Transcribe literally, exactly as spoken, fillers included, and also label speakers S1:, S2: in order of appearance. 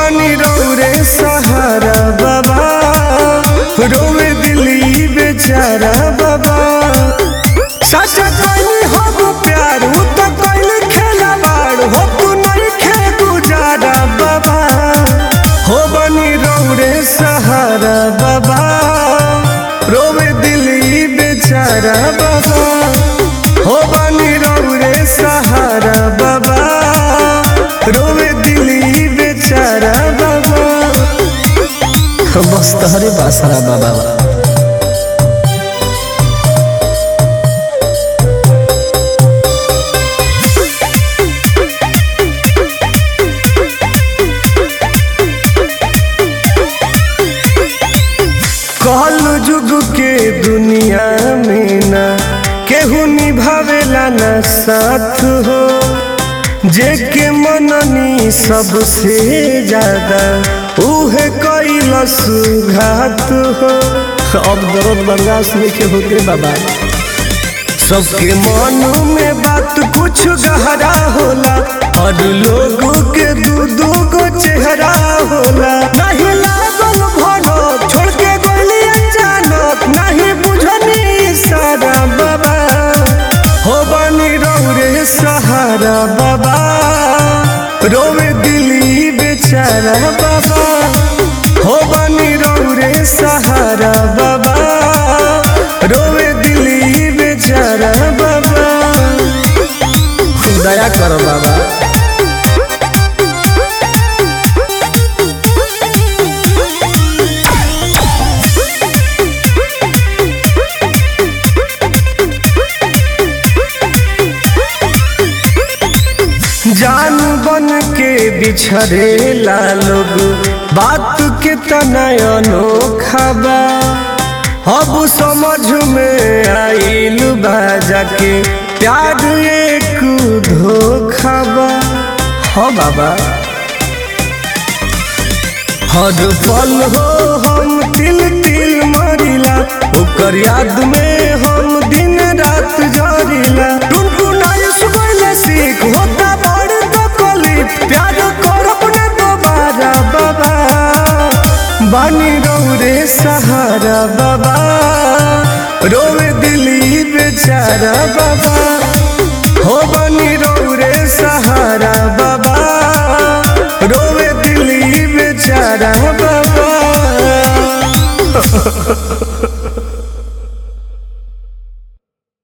S1: बनी रौरे सहारा बाबा, रोवे दिली बेचारा बाबा। सच कहनी हो प्यार तो कहली खेला बाड़ हो, तू नहीं खे गुजारा बाबा। हो बनी रौरे सहारा बाबा, रोवे दिली बेचारा बाबा। हो बनी रौरे सहारा बाबा, रोवे दिली बेचारा बाबा।
S2: बस तहरे बासरा बाबा।
S1: कहल जुग के दुनिया में ना केहू निभावेला ना साथ हो, जेके मननी सबसे ज्यादा उहे कैलस घात हो।
S2: अब दर्द बर्दाश्त नहीं के होते बाबा।
S1: सबके मन में बात कुछ गहरा होला, और लोगों के दू दू गो चेहरा होला। नहीं लागल भनक छोड़ के गोली अचानक, नहीं बुझनी सारा बाबा। हो बनी रौरे सहारा बाबा, रोवे दिली बेचारा बाबा। हो बनी रौरे सहारा बाबा, रोवे दिली बेचारा बाबा।
S2: दया करो बाबा।
S1: जान बन के बिछड़ेला लोग, बात के तना अनोखा बा। अब समझ में आइल बा जाके प्यार एक धोखा बा।
S2: हाँ बाबा।
S1: हर पल हो हम तिल तिल मरिला, ओकर याद में हम दिन रात जरिला। टुनटुनाई सुबह सीख होता बड़ तकलीफ, प्यार करब ना दोबारा बाबा। बानी रौरे सहारा बाबा, रोवे दिली बेचारा बाबा। हो बनी रौरे सहारा बाबा, रोवे दिली बेचारा बाबा।